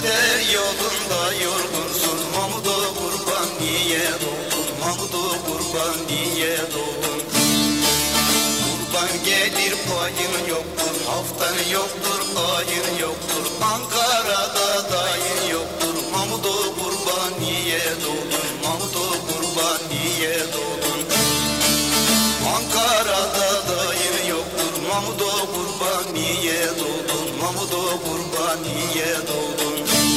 kader yolunda yorgunsun. Mahmudo kurban niye doğdun? Mahmudo kurban niye doğdun? Kurban gelir payın yoktur, haftan yoktur, ayın yoktur. Ankara'da dayın yoktur. Mahmudo kurban niye doğdun? Mahmudo kurban niye doğdun? Ankara'da dayın yoktur. Mahmudo kurban niye doğdun? Mahmudo kurban niye doğdun?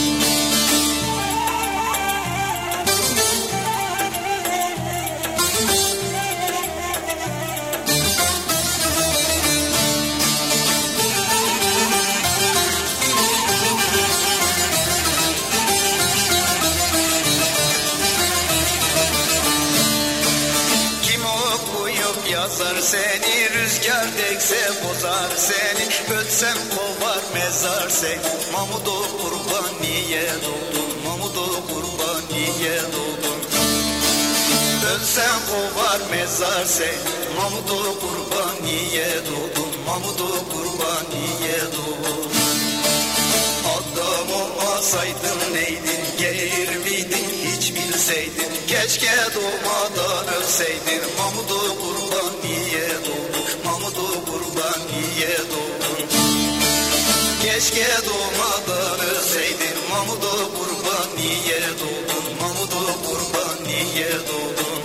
Yazar seni, rüzgar dekse bozar seni. Ölsem kovar mezar seni. Mahmudo kurban niye doğdun? Mahmudo kurban niye doğdun? Ölsem kovar mezar seni. Mahmudo kurban niye doğdun? Mahmudo kurban niye doğdun? Adam olmasaydın neydin? Gelir miydin hiç bilseydin? Keşke doğmadan ölseydin. Mahmudo kurban niye doğdun? Mahmudo kurban niye doğdun? Keşke doğmadan ölseydin. Mahmudo kurban niye doğdun? Mahmudo kurban niye doğdun?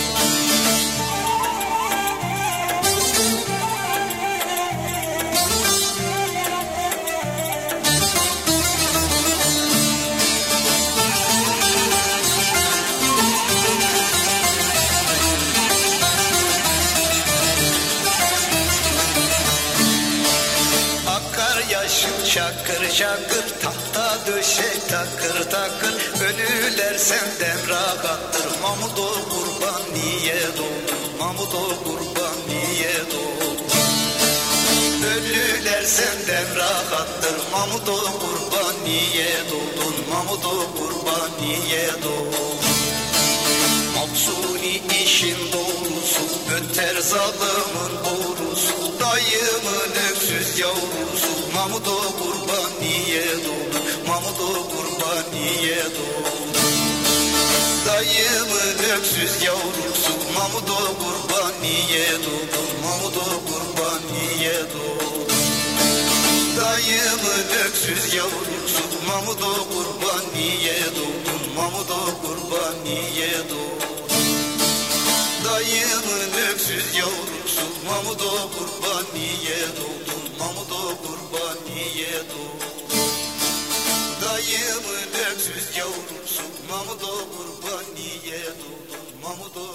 Şakır şakır tahta döşek takır takır. Ölüler senden rahattır. Mahmudo kurban niye doğdun? Mahmudo kurban niye doğdun? Ölüler senden rahattır. Mahmudo kurban niye doğdun? Mahmudo kurban niye doğdun? Mahsuni işin doğrusu, öter zalımın borusu. Dayımın öksüz yavrusu. Mahmudo kurban niye doğdun? Mahmudo kurban niye doğdun? Dayımın öksüz yavrusu. Mahmudo kurban niye doğdun? Mahmudo kurban niye doğdun? Dayımın öksüz yavrusu. Mahmudo kurban niye doğdun? Mahmudo kurban niye doğdun? Dayımın öksüz yavrusu. Mahmudo kurban niye doğdun? Mahmudo kurban niye doğdun? Dayımın öksüz yavrusu. Mahmudo kurban niye doğdun? Mahmudo